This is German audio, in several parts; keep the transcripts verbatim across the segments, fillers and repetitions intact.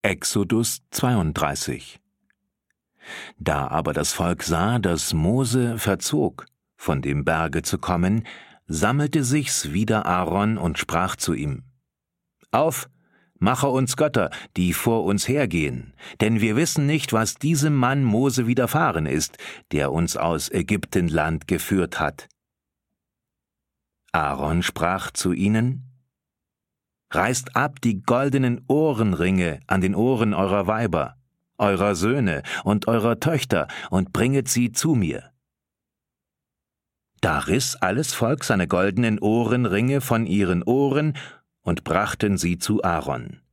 Exodus zweiunddreißig. Da aber das Volk sah, dass Mose verzog, von dem Berge zu kommen, sammelte sich's wieder Aaron und sprach zu ihm: Auf, mache uns Götter, die vor uns hergehen, denn wir wissen nicht, was diesem Mann Mose widerfahren ist, der uns aus Ägyptenland geführt hat. Aaron sprach zu ihnen: Reißt ab die goldenen Ohrenringe an den Ohren eurer Weiber, eurer Söhne und eurer Töchter, und bringet sie zu mir. Da riss alles Volk seine goldenen Ohrenringe von ihren Ohren und brachten sie zu Aaron.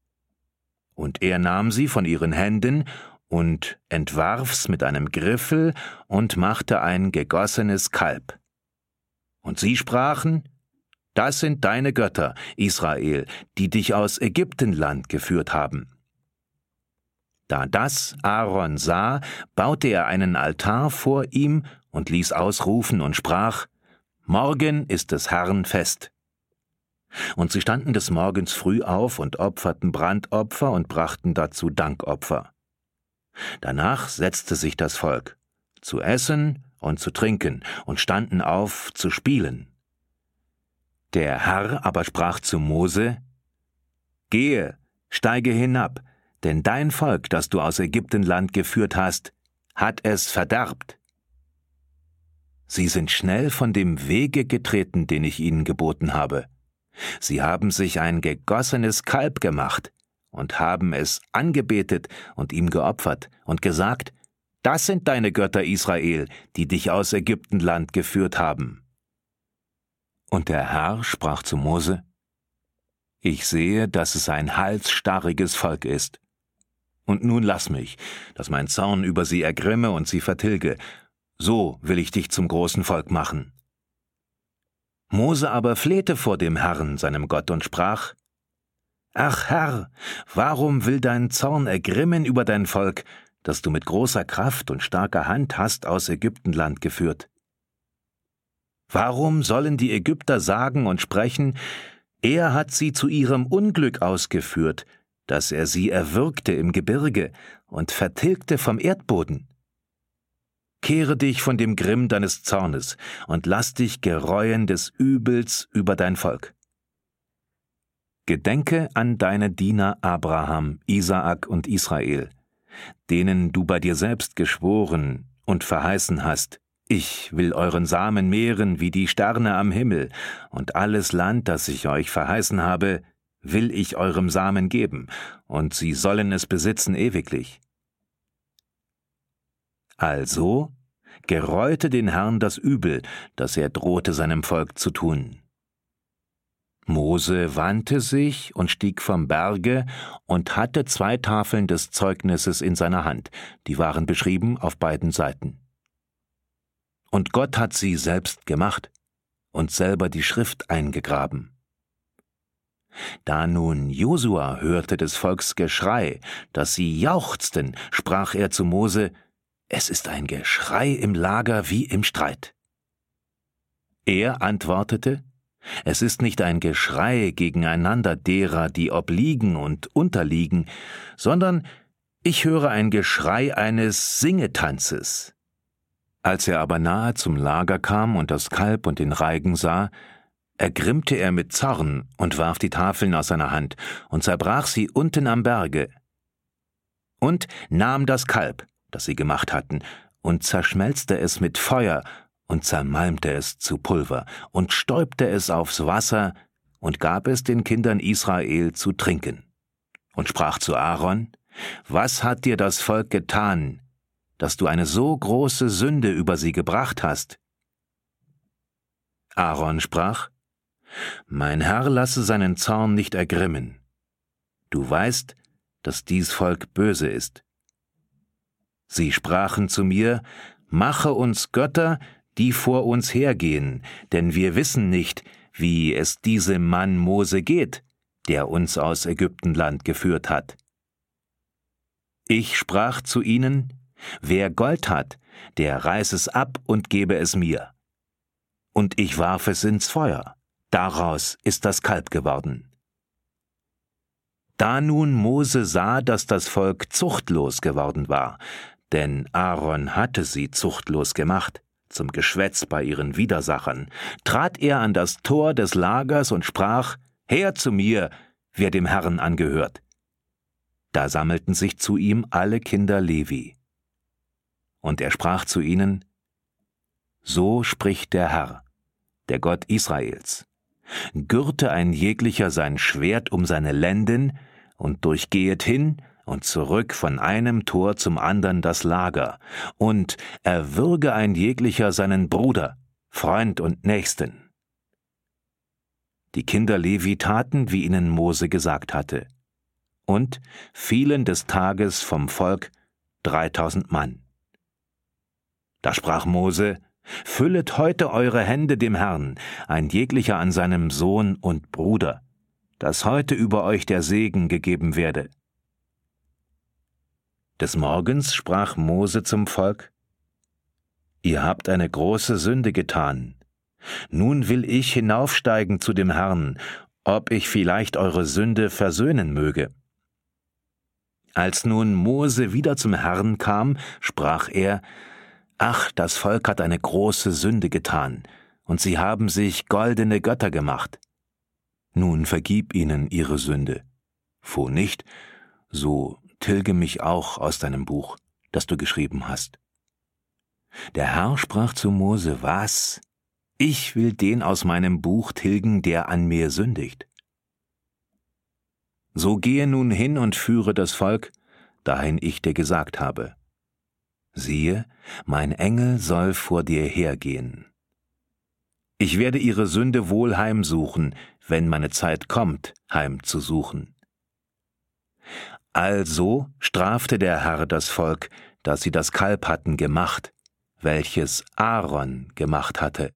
Und er nahm sie von ihren Händen und entwarf's mit einem Griffel und machte ein gegossenes Kalb. Und sie sprachen: Das sind deine Götter, Israel, die dich aus Ägyptenland geführt haben. Da das Aaron sah, baute er einen Altar vor ihm und ließ ausrufen und sprach: Morgen ist des Herrn Fest. Und sie standen des Morgens früh auf und opferten Brandopfer und brachten dazu Dankopfer. Danach setzte sich das Volk, zu essen und zu trinken, und standen auf, zu spielen. Der Herr aber sprach zu Mose: Gehe, steige hinab, denn dein Volk, das du aus Ägyptenland geführt hast, hat es verderbt. Sie sind schnell von dem Wege getreten, den ich ihnen geboten habe. Sie haben sich ein gegossenes Kalb gemacht und haben es angebetet und ihm geopfert und gesagt: Das sind deine Götter, Israel, die dich aus Ägyptenland geführt haben. Und der Herr sprach zu Mose: Ich sehe, dass es ein halsstarriges Volk ist. Und nun lass mich, dass mein Zorn über sie ergrimme und sie vertilge. So will ich dich zum großen Volk machen. Mose aber flehte vor dem Herrn, seinem Gott, und sprach: Ach Herr, warum will dein Zorn ergrimmen über dein Volk, das du mit großer Kraft und starker Hand hast aus Ägyptenland geführt? Warum sollen die Ägypter sagen und sprechen: Er hat sie zu ihrem Unglück ausgeführt, dass er sie erwürgte im Gebirge und vertilgte vom Erdboden? Kehre dich von dem Grimm deines Zornes und lass dich gereuen des Übels über dein Volk. Gedenke an deine Diener Abraham, Isaak und Israel, denen du bei dir selbst geschworen und verheißen hast: Ich will euren Samen mehren wie die Sterne am Himmel, und alles Land, das ich euch verheißen habe, will ich eurem Samen geben, und sie sollen es besitzen ewiglich. Also gereute den Herrn das Übel, das er drohte seinem Volk zu tun. Mose wandte sich und stieg vom Berge und hatte zwei Tafeln des Zeugnisses in seiner Hand, die waren beschrieben auf beiden Seiten. Und Gott hat sie selbst gemacht und selber die Schrift eingegraben. Da nun Josua hörte des Volks Geschrei, dass sie jauchzten, sprach er zu Mose: Es ist ein Geschrei im Lager wie im Streit. Er antwortete: Es ist nicht ein Geschrei gegeneinander derer, die obliegen und unterliegen, sondern ich höre ein Geschrei eines Singetanzes. Als er aber nahe zum Lager kam und das Kalb und den Reigen sah, ergrimmte er mit Zorn und warf die Tafeln aus seiner Hand und zerbrach sie unten am Berge. Und nahm das Kalb, das sie gemacht hatten, und zerschmelzte es mit Feuer und zermalmte es zu Pulver und stäubte es aufs Wasser und gab es den Kindern Israel zu trinken. Und sprach zu Aaron: Was hat dir das Volk getan, dass du eine so große Sünde über sie gebracht hast? Aaron sprach: Mein Herr lasse seinen Zorn nicht ergrimmen. Du weißt, dass dies Volk böse ist. Sie sprachen zu mir: Mache uns Götter, die vor uns hergehen, denn wir wissen nicht, wie es diesem Mann Mose geht, der uns aus Ägyptenland geführt hat. Ich sprach zu ihnen: Wer Gold hat, der reiß es ab und gebe es mir. Und ich warf es ins Feuer. Daraus ist das Kalb geworden. Da nun Mose sah, dass das Volk zuchtlos geworden war, denn Aaron hatte sie zuchtlos gemacht, zum Geschwätz bei ihren Widersachern, trat er an das Tor des Lagers und sprach: Her zu mir, wer dem Herrn angehört. Da sammelten sich zu ihm alle Kinder Levi. Und er sprach zu ihnen: So spricht der Herr, der Gott Israels: Gürte ein jeglicher sein Schwert um seine Lenden und durchgehet hin und zurück von einem Tor zum andern das Lager, und erwürge ein jeglicher seinen Bruder, Freund und Nächsten. Die Kinder Levi taten, wie ihnen Mose gesagt hatte, und fielen des Tages vom Volk dreitausend Mann. Da sprach Mose: Füllet heute eure Hände dem Herrn, ein jeglicher an seinem Sohn und Bruder, dass heute über euch der Segen gegeben werde. Des Morgens sprach Mose zum Volk: Ihr habt eine große Sünde getan. Nun will ich hinaufsteigen zu dem Herrn, ob ich vielleicht eure Sünde versöhnen möge. Als nun Mose wieder zum Herrn kam, sprach er: Ach, das Volk hat eine große Sünde getan, und sie haben sich goldene Götter gemacht. Nun vergib ihnen ihre Sünde. Wo nicht, so tilge mich auch aus deinem Buch, das du geschrieben hast. Der Herr sprach zu Mose: Was? Ich will den aus meinem Buch tilgen, der an mir sündigt. So gehe nun hin und führe das Volk, dahin ich dir gesagt habe. Siehe, mein Engel soll vor dir hergehen. Ich werde ihre Sünde wohl heimsuchen, wenn meine Zeit kommt, heimzusuchen. Also strafte der Herr das Volk, dass sie das Kalb hatten gemacht, welches Aaron gemacht hatte.